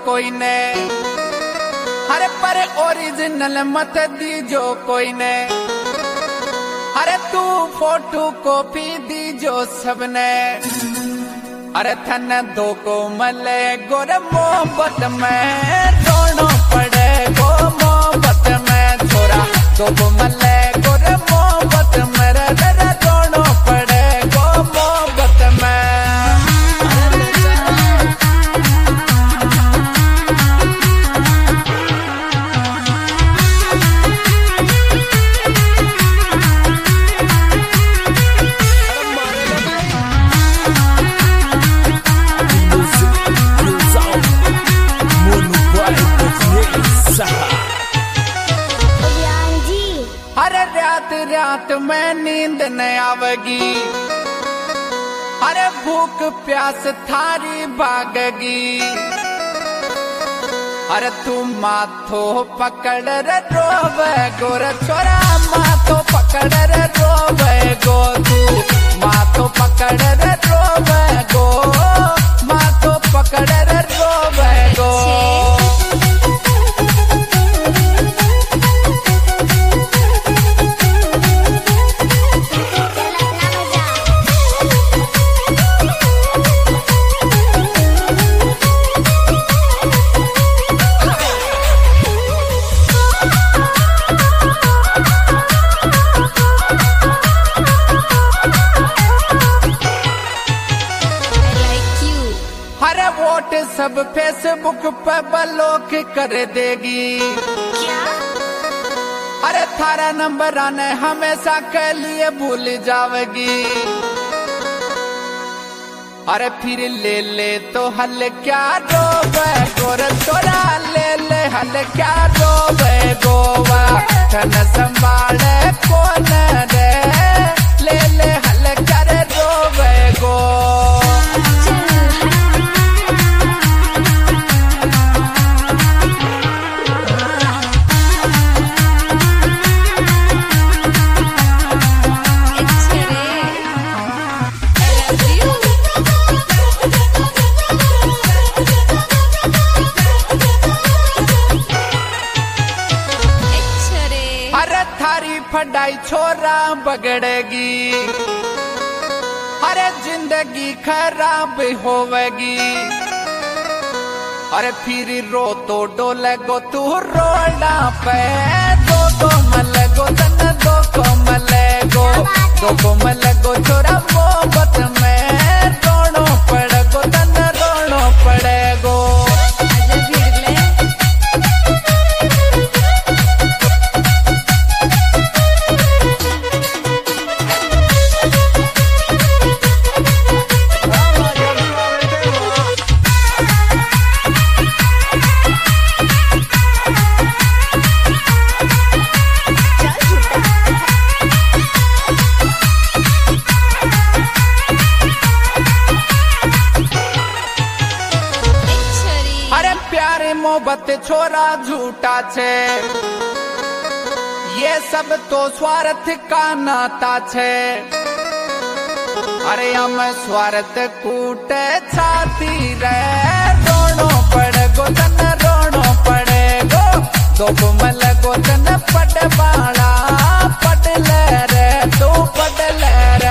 कोई ने, अरे पर ओरिजिनल मत दीजो कोई ने, अरे तू फोटो कॉपी दीजो सबने। अरे थन दो को मले गोरे मोहब्बत में रोनो पड़े गो मोहब्बत में छोरा, दो को मले गोरे मोहब्बत में रे रोनो पड़े गो मोहब्बत में। अरे रात रात में नींद न आवेगी, अरे भूख प्यास थारी भागेगी। अरे तू माथो पकड़ रे रोवे गोरे छोरा, माथो पकड़ रे रोवे गो, तू माथो पकड़ रे रोवे गो, माथो पकड़ रे रोवे गो। अरे वोट सब फेसबुक पे ब्लॉक कर देगी क्या? अरे थारा नंबर आने हमेशा के लिए भूल जावेगी। अरे फिर ले ले तो हल क्या रोवे गोरे छोरा, ले ले हल क्या रोवे गोवा, धन संभाले कौन रे, ले ले हल क्या रे रोवे गो। थारी पढ़ाई छोरा बगड़ेगी, अरे जिंदगी खराब होवेगी। अरे फिर रो तो डोले गो तू रोड़ा पे, दो को मले गो तन दो को मले गो, दो को मले गो छोरा मोहब्बत में रोनो पड़े गो, तन रोनो पड़े गो। मोहब्बत छोरा झूठा छे, ये सब तो स्वार्थ का नाता छे। अरे हम स्वार्थ कूटे छाती रे, रोनो पड़े गो तन रोनो पड़े गो, दो कुमल गो तन पड़ बाड़ा पड़ ले रे, तू पड़ ले रे।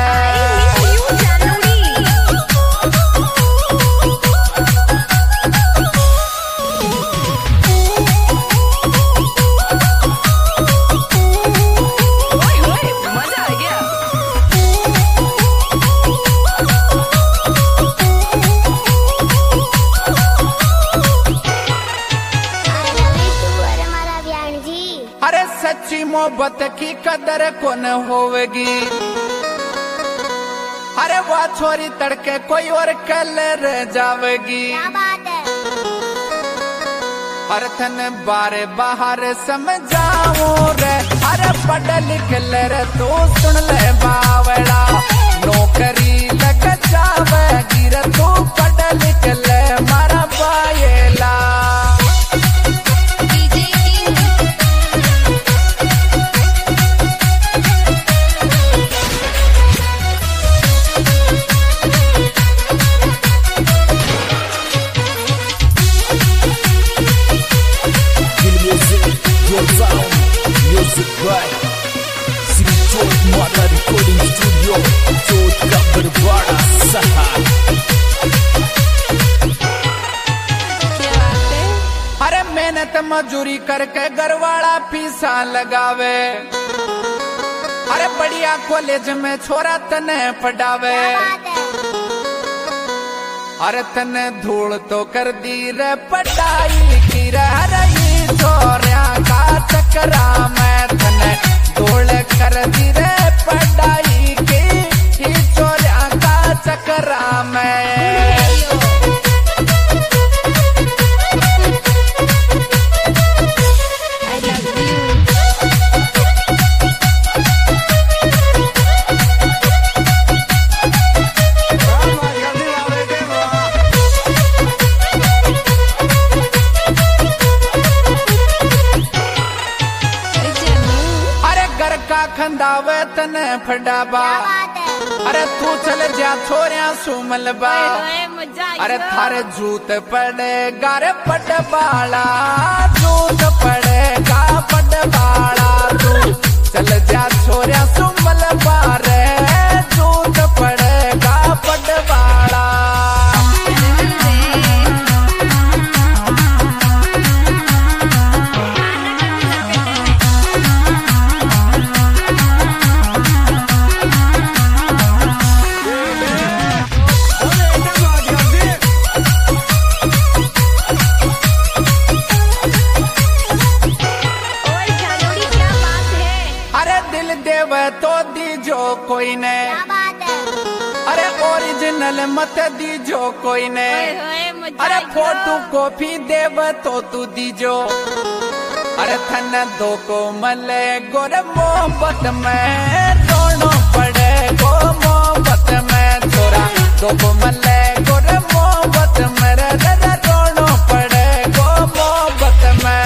सच्ची मोहब्बत की कदर कौन होवेगी, अरे वो छोरी तड़के कोई और कल रह जावेगी। हर थन बारे बाहर समझाऊं रे, अरे पढ़ लिख ले रे तू सुन ले बावड़ा, नौकरी लग जावेगी रे तू पढ़ लिख ले मारा पायेला। sound. Music by Sri Chot Mata Recording Studio, Chot का बरवाड़ा सहार। अरे मेहनत मजूरी करके घरवाला फीसा लगावे, अरे बढ़िया कॉलेज में छोरा तने पढ़ावे, अरे तने धूल तो कर दी रे पढ़ाई की रही छोरिया का चक्रा में, तने धूल कर दी रे पढ़ाई की छोरिया का चक्रा में। खंदावे तने फडाबा, अरे तू चल जा छोरिया सुमलबा, अरे थारे जूत पड़ेगा रे पटबाला, जूत पड़ेगा पटबाला, तू चल जा छोरिया सुमलबा रे, जूत पड़ेगा पटबाला। तो दीजो कोई ने, अरे ओरिजिनल मत दीजो कोई ने, अरे फोटो कॉपी देव तो तू दीजो, अरे थन दो को मले गोरे मोहब्बत में दोनों पड़े गो मोहब्बत में, छोरा दो को मले गोरे मोहब्बत में रे दोनों पड़े गो मोहब्बत में।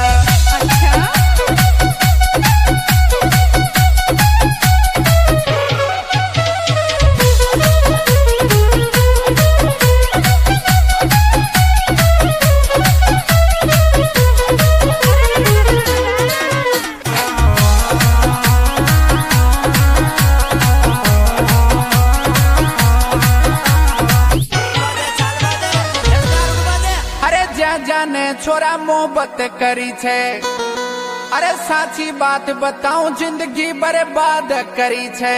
जाने छोरा मोहब्बत करी छे, अरे साची बात बताऊं जिंदगी बर्बाद करी छे,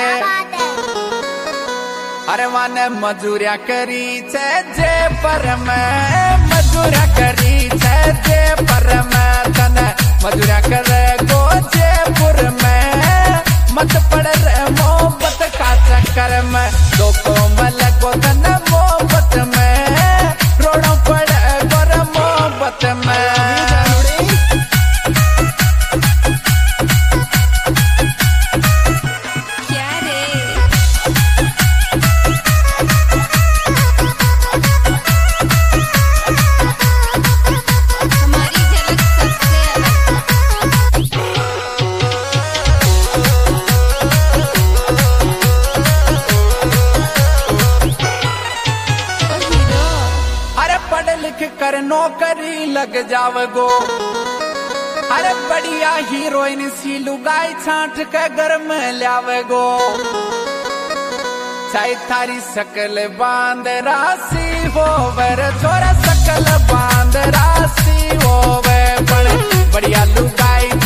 अरे वाने मजूरिया करी छे जे पर में, मजूरिया करी छे जे पर में, तने मजूरिया करे गो जयपुर में, मत पड़ रे मोहब्बत का चक्कर में, दो को मल को तने मोहब्बत में, रोड़ों पड़े गोर मोहब्बत में। कर नौकरी लग जावगो, अरे बढ़िया हीरोइन सी लुगाई छांट के घर में लावेगो, चाहे थारी शकल बांध राशि होवे रे छोरा, शकल बांध राशि होवे, बढ़िया लुगाई